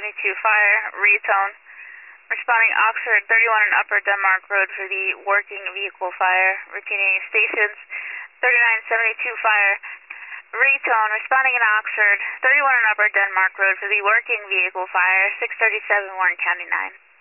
Fire, retone. Responding Oxford 31 and Upper Denmark Road for the working vehicle fire. Routine stations 3972 Fire, retone. Responding in Oxford 31 and Upper Denmark Road for the working vehicle fire. 637 Warren County 9.